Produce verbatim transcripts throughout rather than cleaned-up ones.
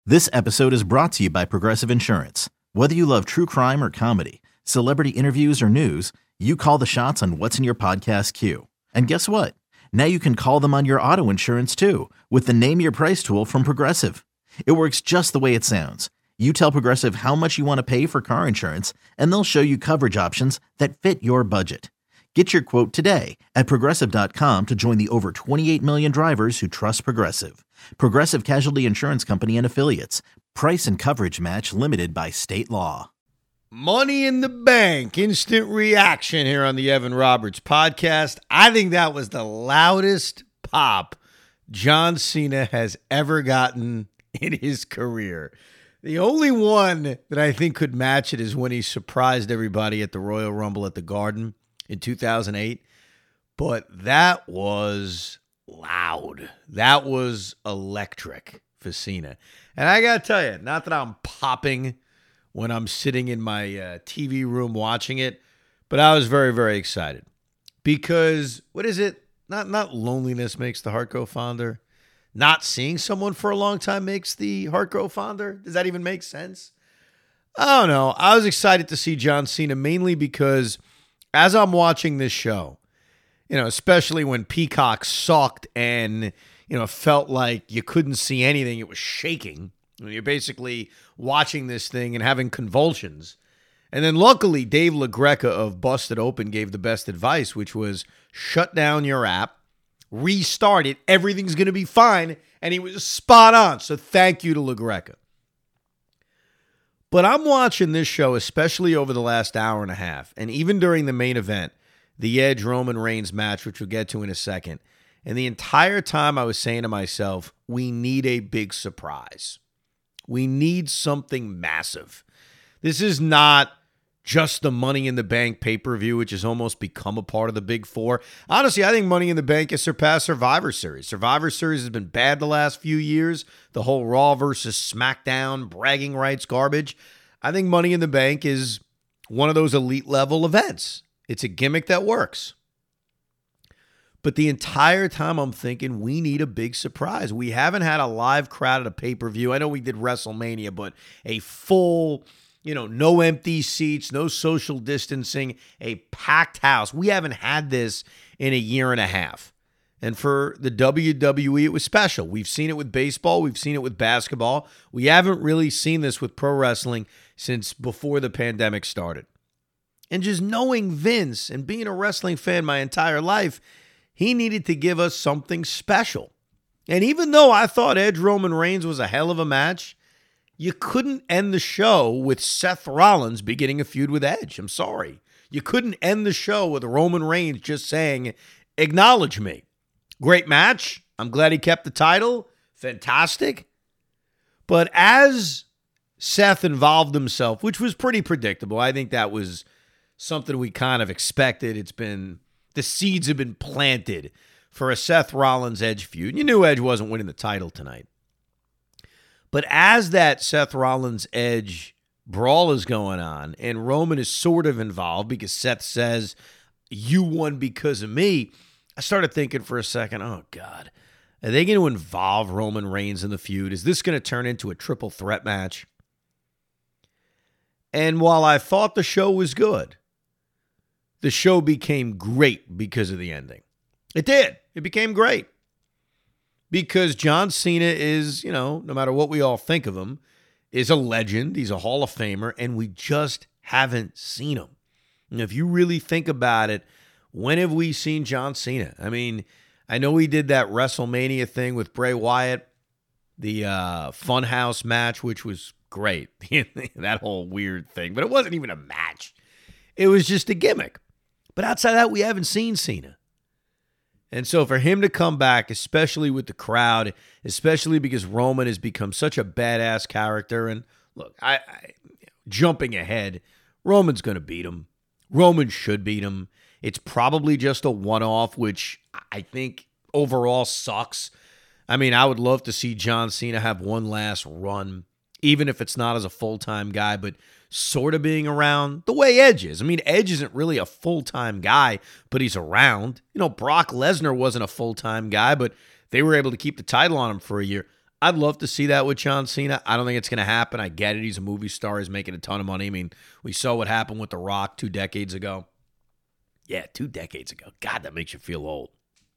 This episode is brought to you by Progressive Insurance. Whether you love true crime or comedy, celebrity interviews or news, you call the shots on what's in your podcast queue. And guess what? Now you can call them on your auto insurance too with the Name Your Price tool from Progressive. It works just the way it sounds. You tell Progressive how much you want to pay for car insurance, and they'll show you coverage options that fit your budget. Get your quote today at progressive dot com to join the over twenty-eight million drivers who trust Progressive. Progressive Casualty Insurance Company and Affiliates. Price and coverage match limited by state law. Money in the Bank, instant reaction here on the Evan Roberts podcast. I think that was the loudest pop John Cena has ever gotten in his career. The only one that I think could match it is when he surprised everybody at the Royal Rumble at the Garden in two thousand eight. But that was loud. That was electric for Cena. And I got to tell you, not that I'm popping when I'm sitting in my uh, T V room watching it, but I was very, very excited. Because, what is it? Not, not loneliness makes the heart grow fonder. Not seeing someone for a long time makes the heart grow fonder. Does that even make sense? I don't know. I was excited to see John Cena mainly because as I'm watching this show, you know, especially when Peacock sucked and, you know, felt like you couldn't see anything, it was shaking. You're basically watching this thing and having convulsions. And then luckily, Dave LaGreca of Busted Open gave the best advice, which was shut down your app, restart it, everything's going to be fine. And he was spot on. So thank you to LaGreca. But I'm watching this show, especially over the last hour and a half, and even during the main event, the Edge Roman Reigns match, which we'll get to in a second. And the entire time I was saying to myself, we need a big surprise. We need something massive. This is not just the Money in the Bank pay-per-view, which has almost become a part of the Big Four. Honestly, I think Money in the Bank has surpassed Survivor Series. Survivor Series has been bad the last few years. The whole Raw versus SmackDown bragging rights garbage. I think Money in the Bank is one of those elite-level events. It's a gimmick that works. But the entire time I'm thinking we need a big surprise. We haven't had a live crowd at a pay-per-view. I know we did WrestleMania, but a full, you know, no empty seats, no social distancing, a packed house. We haven't had this in a year and a half. And for the W W E, it was special. We've seen it with baseball. We've seen it with basketball. We haven't really seen this with pro wrestling since before the pandemic started. And just knowing Vince and being a wrestling fan my entire life, he needed to give us something special. And even though I thought Edge Roman Reigns was a hell of a match, you couldn't end the show with Seth Rollins beginning a feud with Edge. I'm sorry. You couldn't end the show with Roman Reigns just saying, acknowledge me. Great match. I'm glad he kept the title. Fantastic. But as Seth involved himself, which was pretty predictable, I think that was something we kind of expected. It's been, the seeds have been planted for a Seth Rollins Edge feud. You knew Edge wasn't winning the title tonight. But as that Seth Rollins Edge brawl is going on, and Roman is sort of involved because Seth says, you won because of me, I started thinking for a second, oh God, are they going to involve Roman Reigns in the feud? Is this going to turn into a triple threat match? And while I thought the show was good, the show became great because of the ending. It did. It became great. Because John Cena is, you know, no matter what we all think of him, is a legend. He's a Hall of Famer, and we just haven't seen him. And if you really think about it, when have we seen John Cena? I mean, I know he did that WrestleMania thing with Bray Wyatt, the uh, Funhouse match, which was great. That whole weird thing. But it wasn't even a match. It was just a gimmick. But outside of that, we haven't seen Cena. And so for him to come back, especially with the crowd, especially because Roman has become such a badass character, and look, I, I jumping ahead, Roman's going to beat him. Roman should beat him. It's probably just a one-off, which I think overall sucks. I mean, I would love to see John Cena have one last run, even if it's not as a full-time guy, but sort of being around the way Edge is. I mean, Edge isn't really a full-time guy, but he's around. You know, Brock Lesnar wasn't a full-time guy, but they were able to keep the title on him for a year. I'd love to see that with John Cena. I don't think it's going to happen. I get it. He's a movie star. He's making a ton of money. I mean, we saw what happened with The Rock two decades ago. Yeah, two decades ago. God, that makes you feel old.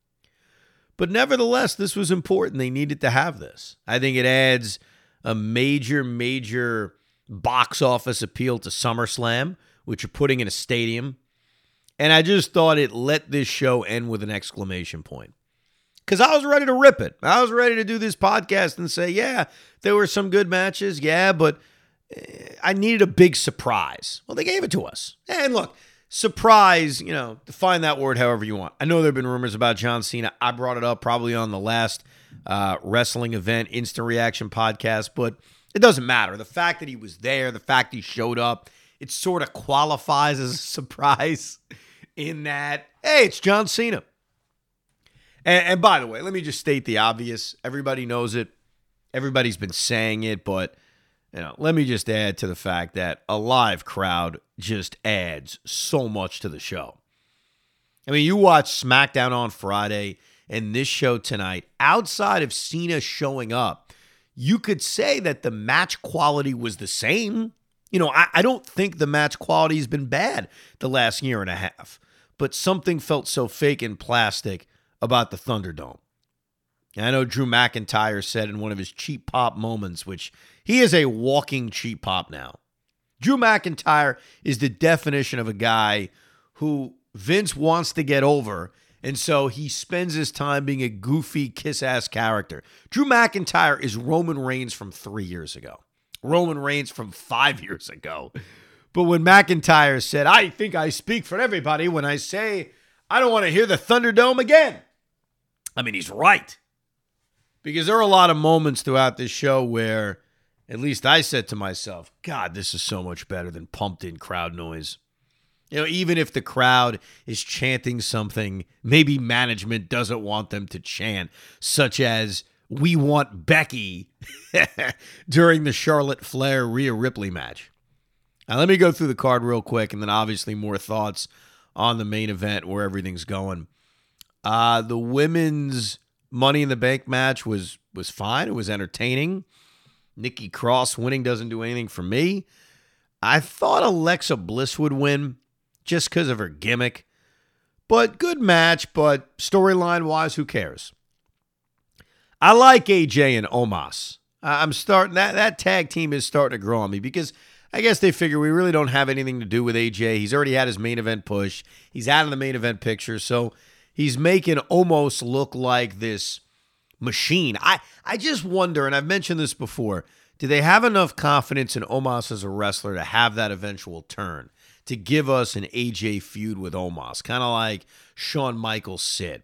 But nevertheless, this was important. They needed to have this. I think it adds a major, major box office appeal to SummerSlam, which you're putting in a stadium. And I just thought it let this show end with an exclamation point. Because I was ready to rip it. I was ready to do this podcast and say, yeah, there were some good matches. Yeah, but I needed a big surprise. Well, they gave it to us. And look, surprise, you know, define that word however you want. I know there have been rumors about John Cena. I brought it up probably on the last uh, wrestling event, Instant Reaction podcast, but it doesn't matter. The fact that he was there, the fact he showed up, it sort of qualifies as a surprise in that, hey, it's John Cena. And, and by the way, let me just state the obvious. Everybody knows it. Everybody's been saying it, but you know, let me just add to the fact that a live crowd just adds so much to the show. I mean, you watch SmackDown on Friday and this show tonight, outside of Cena showing up, you could say that the match quality was the same. You know, I, I don't think the match quality has been bad the last year and a half, but something felt so fake and plastic about the Thunderdome. And I know Drew McIntyre said in one of his cheap pop moments, which he is a walking cheap pop now. Drew McIntyre is the definition of a guy who Vince wants to get over, and so he spends his time being a goofy, kiss-ass character. Drew McIntyre is Roman Reigns from three years ago. Roman Reigns from five years ago. But when McIntyre said, I think I speak for everybody when I say I don't want to hear the Thunderdome again. I mean, he's right. Because there are a lot of moments throughout this show where at least I said to myself, God, this is so much better than pumped-in crowd noise. You know, even if the crowd is chanting something, maybe management doesn't want them to chant, such as, we want Becky during the Charlotte Flair Rhea Ripley match. Now, let me go through the card real quick, and then obviously more thoughts on the main event where everything's going. Uh, the women's Money in the Bank match was was fine. It was entertaining. Nikki Cross winning doesn't do anything for me. I thought Alexa Bliss would win just because of her gimmick. But good match, but storyline-wise, who cares? I like A J and Omos. I'm starting that that tag team is starting to grow on me because I guess they figure we really don't have anything to do with A J. He's already had his main event push. He's out of the main event picture, so he's making Omos look like this machine. I, I just wonder, and I've mentioned this before, do they have enough confidence in Omos as a wrestler to have that eventual turn, to give us an A J feud with Omos, kind of like Shawn Michaels Sid?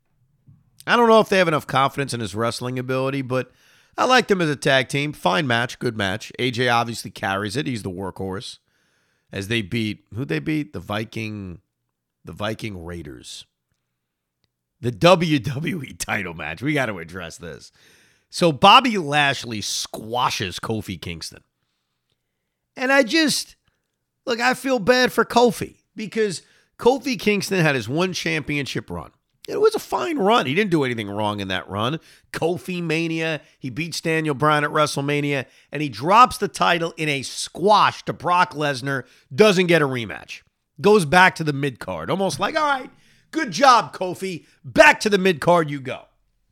I don't know if they have enough confidence in his wrestling ability, but I liked him as a tag team. Fine match, good match. A J obviously carries it. He's the workhorse. As they beat, who'd they beat? The Viking, the Viking Raiders. The W W E title match. We got to address this. So Bobby Lashley squashes Kofi Kingston. And I just, look, I feel bad for Kofi because Kofi Kingston had his one championship run. It was a fine run. He didn't do anything wrong in that run. Kofi Mania. He beats Daniel Bryan at WrestleMania, and he drops the title in a squash to Brock Lesnar. Doesn't get a rematch. Goes back to the mid-card. Almost like, all right, good job, Kofi. Back to the mid-card you go.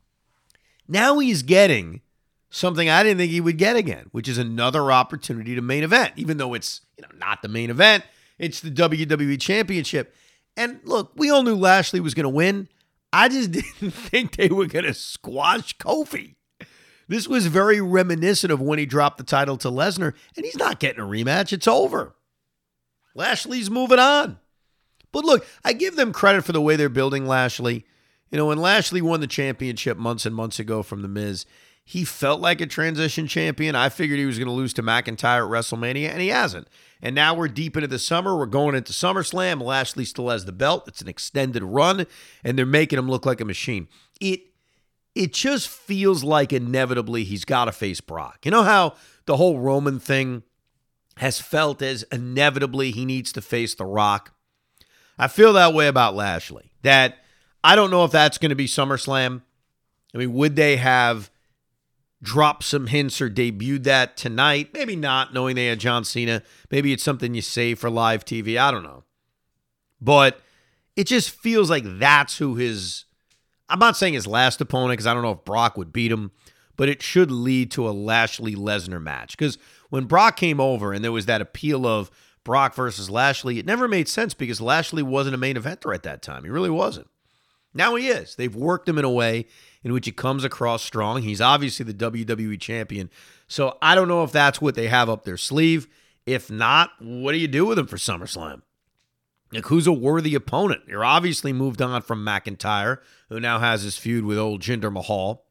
Now he's getting something I didn't think he would get again, which is another opportunity to main event, even though it's, you know, not the main event. It's the W W E Championship. And look, we all knew Lashley was going to win. I just didn't think they were going to squash Kofi. This was very reminiscent of when he dropped the title to Lesnar, and he's not getting a rematch. It's over. Lashley's moving on. But look, I give them credit for the way they're building Lashley. You know, when Lashley won the championship months and months ago from The Miz, he felt like a transition champion. I figured he was going to lose to McIntyre at WrestleMania, and he hasn't. And now we're deep into the summer. We're going into SummerSlam. Lashley still has the belt. It's an extended run, and they're making him look like a machine. It it just feels like inevitably he's got to face Brock. You know how the whole Roman thing has felt as inevitably he needs to face The Rock? I feel that way about Lashley. That I don't know if that's going to be SummerSlam. I mean, would they have dropped some hints or debuted that tonight. Maybe not, knowing they had John Cena. Maybe it's something you save for live T V. I don't know. But it just feels like that's who his, I'm not saying his last opponent, because I don't know if Brock would beat him, but it should lead to a Lashley-Lesnar match. Because when Brock came over and there was that appeal of Brock versus Lashley, it never made sense because Lashley wasn't a main eventer at that time. He really wasn't. Now he is. They've worked him in a way in which he comes across strong. He's obviously the W W E champion. So I don't know if that's what they have up their sleeve. If not, what do you do with him for SummerSlam? Like, who's a worthy opponent? You're obviously moved on from McIntyre, who now has his feud with old Jinder Mahal,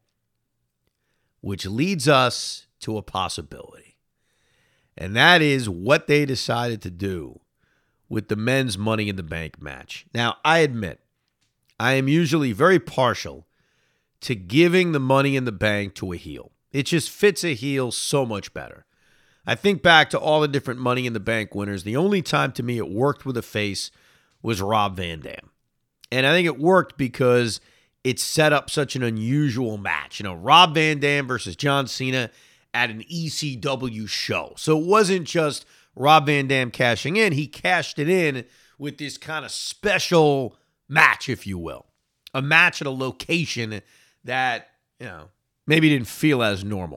which leads us to a possibility. And that is what they decided to do with the men's Money in the Bank match. Now, I admit, I am usually very partial to giving the Money in the Bank to a heel. It just fits a heel so much better. I think back to all the different Money in the Bank winners. The only time to me it worked with a face was Rob Van Dam. And I think it worked because it set up such an unusual match. You know, Rob Van Dam versus John Cena at an E C W show. So it wasn't just Rob Van Dam cashing in. He cashed it in with this kind of special match, if you will. A match at a location that, you know, maybe didn't feel as normal.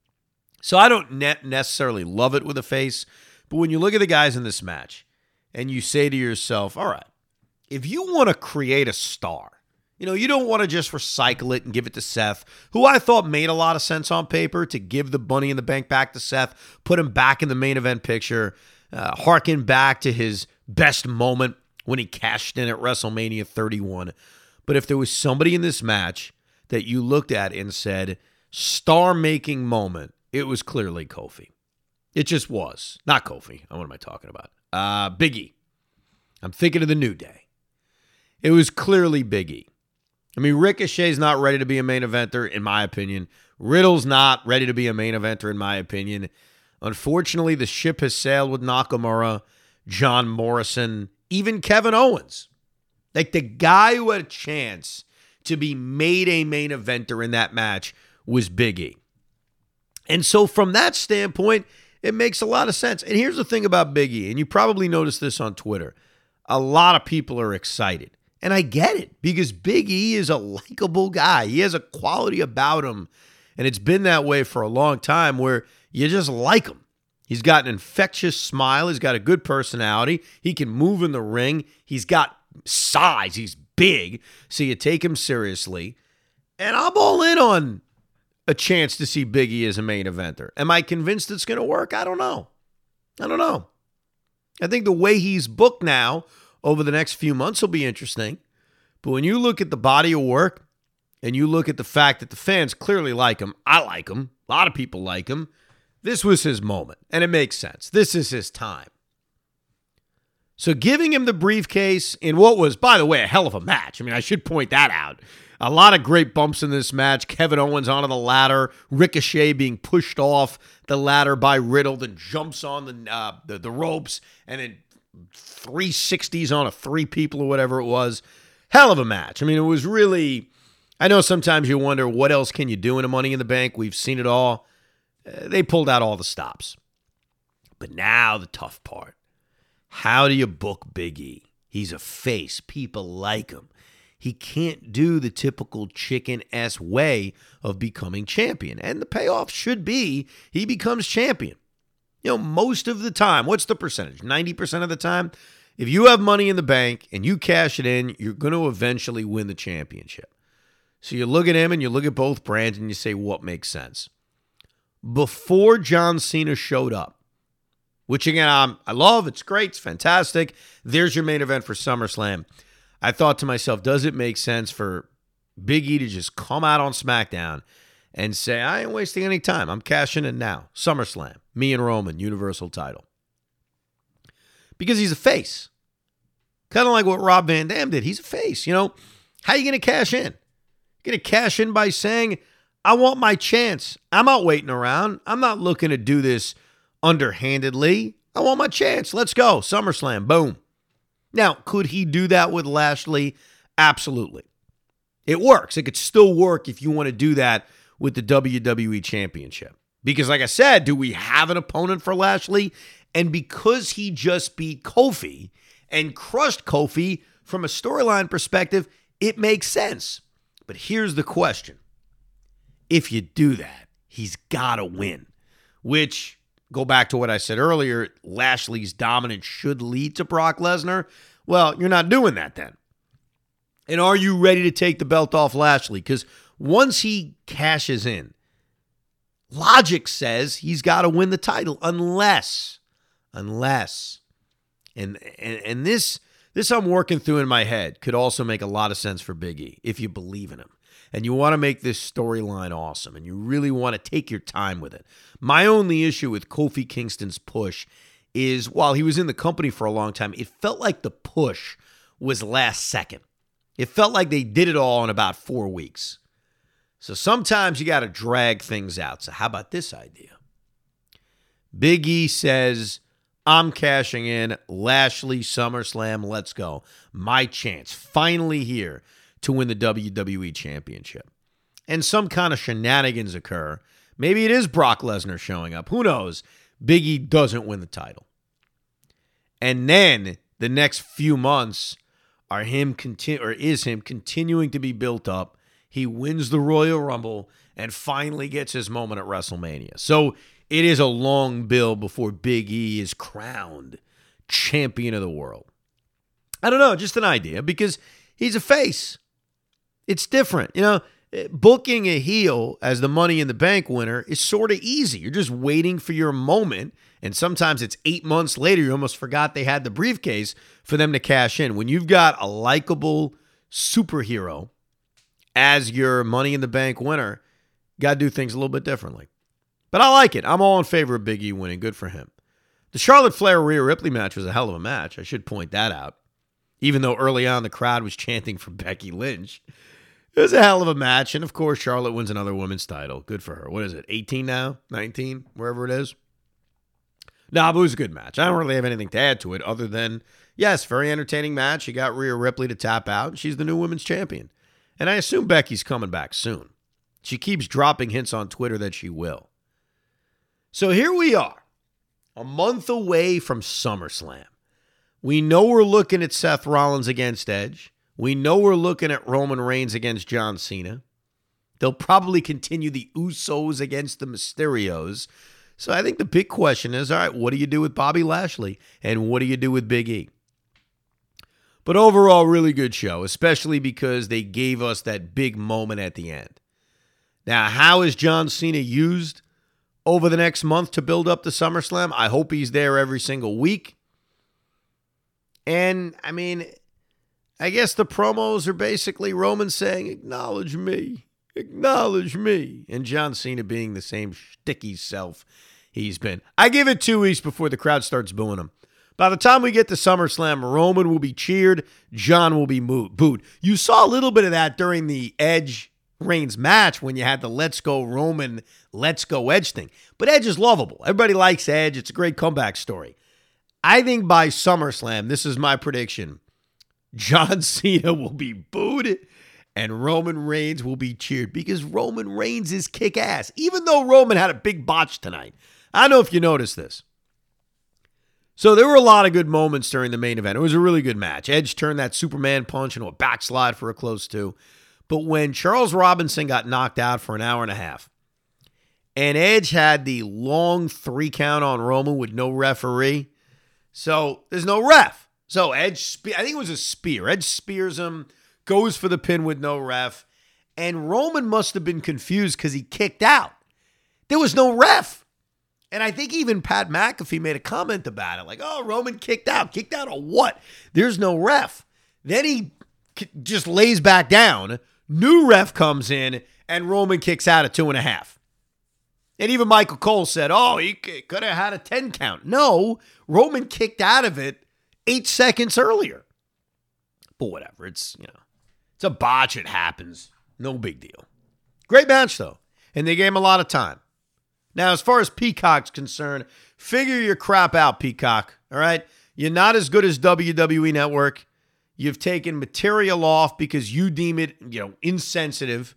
So I don't ne- necessarily love it with a face, but when you look at the guys in this match and you say to yourself, all right, if you want to create a star, you know, you don't want to just recycle it and give it to Seth, who I thought made a lot of sense on paper to give the Money in the Bank back to Seth, put him back in the main event picture, uh, harken back to his best moment when he cashed in at WrestleMania thirty-one. But if there was somebody in this match that you looked at and said, star-making moment, it was clearly Kofi. It just was. Not Kofi. What am I talking about? Uh, Big E. I'm thinking of the New Day. It was clearly Big E. I mean, Ricochet's not ready to be a main eventer, in my opinion. Riddle's not ready to be a main eventer, in my opinion. Unfortunately, the ship has sailed with Nakamura, John Morrison, even Kevin Owens. Like, the guy who had a chance to be made a main eventer in that match was Big E. And so from that standpoint, it makes a lot of sense. And here's the thing about Big E, and you probably noticed this on Twitter. A lot of people are excited. And I get it, because Big E is a likable guy. He has a quality about him, and it's been that way for a long time, where you just like him. He's got an infectious smile. He's got a good personality. He can move in the ring. He's got size. He's big, so you take him seriously. And I'm all in on a chance to see Big E as a main eventer. Am I convinced it's going to work? I don't know. I don't know. I think the way he's booked now over the next few months will be interesting. But when you look at the body of work and you look at the fact that the fans clearly like him, I like him, a lot of people like him, this was his moment. And it makes sense. This is his time. So giving him the briefcase in what was, by the way, a hell of a match. I mean, I should point that out. A lot of great bumps in this match. Kevin Owens onto the ladder. Ricochet being pushed off the ladder by Riddle, then jumps on the uh, the, the ropes, and then three sixties on a three people or whatever it was. Hell of a match. I mean, it was really, I know sometimes you wonder, what else can you do in a Money in the Bank? We've seen it all. Uh, they pulled out all the stops. But now the tough part. How do you book Big E? He's a face. People like him. He can't do the typical chicken-ass way of becoming champion. And the payoff should be he becomes champion. You know, most of the time, what's the percentage? ninety percent of the time? If you have Money in the Bank and you cash it in, you're going to eventually win the championship. So you look at him and you look at both brands and you say, what makes sense? Before John Cena showed up, which again, um, I love, it's great, it's fantastic. There's your main event for SummerSlam. I thought to myself, does it make sense for Big E to just come out on SmackDown and say, I ain't wasting any time. I'm cashing in now. SummerSlam, me and Roman, Universal title. Because he's a face. Kind of like what Rob Van Dam did. He's a face. You know, how are you going to cash in? You're going to cash in by saying, I want my chance. I'm not waiting around. I'm not looking to do this underhandedly. I want my chance. Let's go. SummerSlam. Boom. Now, could he do that with Lashley? Absolutely. It works. It could still work if you want to do that with the W W E Championship. Because like I said, do we have an opponent for Lashley? And because he just beat Kofi and crushed Kofi from a storyline perspective, it makes sense. But here's the question. If you do that, he's got to win. Which, go back to what I said earlier, Lashley's dominance should lead to Brock Lesnar. Well, you're not doing that then. And are you ready to take the belt off Lashley? Because once he cashes in, logic says he's got to win the title unless, unless, and, and, and this, this I'm working through in my head could also make a lot of sense for Big E if you believe in him. And you want to make this storyline awesome, and you really want to take your time with it. My only issue with Kofi Kingston's push is, while he was in the company for a long time, it felt like the push was last second. It felt like they did it all in about four weeks. So sometimes you got to drag things out. So how about this idea? Big E says, I'm cashing in. Lashley, SummerSlam, let's go. My chance, finally here, to win the W W E Championship. And some kind of shenanigans occur. Maybe it is Brock Lesnar showing up. Who knows? Big E doesn't win the title. And then the next few months are him continue or is him continuing to be built up. He wins the Royal Rumble and finally gets his moment at WrestleMania. So it is a long build before Big E is crowned champion of the world. I don't know, just an idea, because he's a face. It's different. You know, booking a heel as the Money in the Bank winner is sort of easy. You're just waiting for your moment, and sometimes it's eight months later, you almost forgot they had the briefcase for them to cash in. When you've got a likable superhero as your Money in the Bank winner, you got to do things a little bit differently. But I like it. I'm all in favor of Big E winning. Good for him. The Charlotte Flair-Rhea Ripley match was a hell of a match. I should point that out. Even though early on the crowd was chanting for Becky Lynch. It was a hell of a match. And, of course, Charlotte wins another women's title. Good for her. What is it, eighteen now? nineteen? Wherever it is? No, but it was a good match. I don't really have anything to add to it other than, yes, very entertaining match. You got Rhea Ripley to tap out. She's the new women's champion. And I assume Becky's coming back soon. She keeps dropping hints on Twitter that she will. So here we are, a month away from SummerSlam. We know we're looking at Seth Rollins against Edge. We know we're looking at Roman Reigns against John Cena. They'll probably continue the Usos against the Mysterios. So I think the big question is, all right, what do you do with Bobby Lashley? And what do you do with Big E? But overall, really good show, especially because they gave us that big moment at the end. Now, how is John Cena used over the next month to build up to SummerSlam? I hope he's there every single week. And, I mean, I guess the promos are basically Roman saying, acknowledge me, acknowledge me. And John Cena being the same shticky self he's been. I give it two weeks before the crowd starts booing him. By the time we get to SummerSlam, Roman will be cheered, John will be booed. You saw a little bit of that during the Edge Reigns match when you had the Let's Go Roman, Let's Go Edge thing. But Edge is lovable. Everybody likes Edge. It's a great comeback story. I think by SummerSlam, this is my prediction, John Cena will be booed and Roman Reigns will be cheered because Roman Reigns is kick-ass, even though Roman had a big botch tonight. I don't know if you noticed this. So there were a lot of good moments during the main event. It was a really good match. Edge turned that Superman punch into a backslide for a close two. But when Charles Robinson got knocked out for an hour and a half, and Edge had the long three count on Roman with no referee, so there's no ref. So Edge, spe- I think it was a spear. Edge spears him, goes for the pin with no ref, and Roman must have been confused because he kicked out. There was no ref. And I think even Pat McAfee made a comment about it, like, oh, Roman kicked out. Kicked out of what? There's no ref. Then he k- just lays back down. New ref comes in, and Roman kicks out at two and a half. And even Michael Cole said, oh, he c- could have had a ten count. No, Roman kicked out of it eight seconds earlier. But whatever. It's, you know, it's a botch. It happens. No big deal. Great match, though. And they gave him a lot of time. Now, as far as Peacock's concerned, figure your crap out, Peacock, all right? You're not as good as W W E Network. You've taken material off because you deem it, you know, insensitive,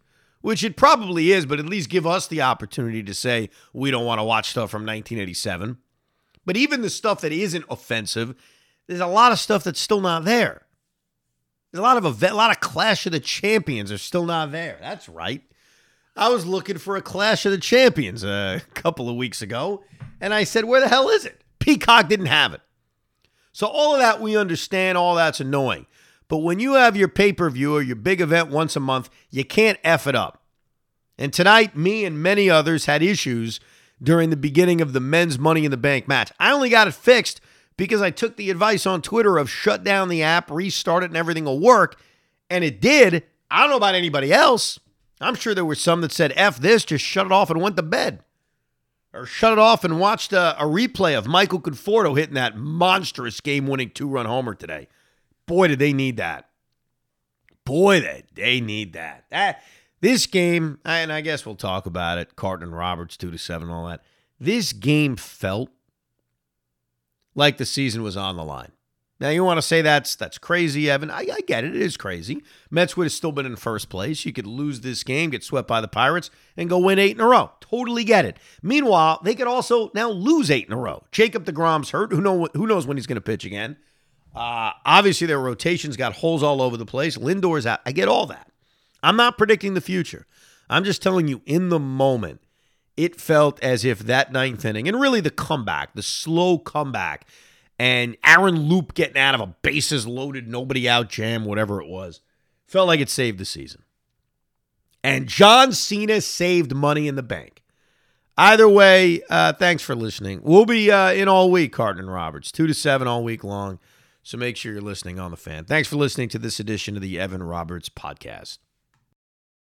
which it probably is, but at least give us the opportunity to say we don't want to watch stuff from nineteen eighty-seven. But even the stuff that isn't offensive, there's a lot of stuff that's still not there. There's a lot of event, a lot of Clash of the Champions are still not there. That's right. I was looking for a Clash of the Champions a couple of weeks ago, and I said, where the hell is it? Peacock didn't have it. So all of that we understand, all that's annoying. But when you have your pay-per-view or your big event once a month, you can't F it up. And tonight, me and many others had issues during the beginning of the men's Money in the Bank match. I only got it fixed because I took the advice on Twitter of shut down the app, restart it, and everything will work. And it did. I don't know about anybody else. I'm sure there were some that said, F this, just shut it off and went to bed. Or shut it off and watched a, a replay of Michael Conforto hitting that monstrous game-winning two-run homer today. Boy, did they need that. Boy, did they need that. that this game, and I guess we'll talk about it, Carton and Roberts, two to seven, all that. This game felt like the season was on the line. Now, you want to say that's that's crazy, Evan. I, I get it. It is crazy. Mets would have still been in first place. You could lose this game, get swept by the Pirates, and go win eight in a row. Totally get it. Meanwhile, they could also now lose eight in a row. Jacob deGrom's hurt. Who, know, who knows when he's going to pitch again? Uh, obviously, their rotation's got holes all over the place. Lindor's out. I get all that. I'm not predicting the future. I'm just telling you, in the moment, it felt as if that ninth inning, and really the comeback, the slow comeback, and Aaron Loop getting out of a bases loaded, nobody out jam, whatever it was, felt like it saved the season. And John Cena saved Money in the Bank. Either way, uh, thanks for listening. We'll be uh, in all week, Carton and Roberts, two to seven all week long. So make sure you're listening on the Fan. Thanks for listening to this edition of the Evan Roberts Podcast.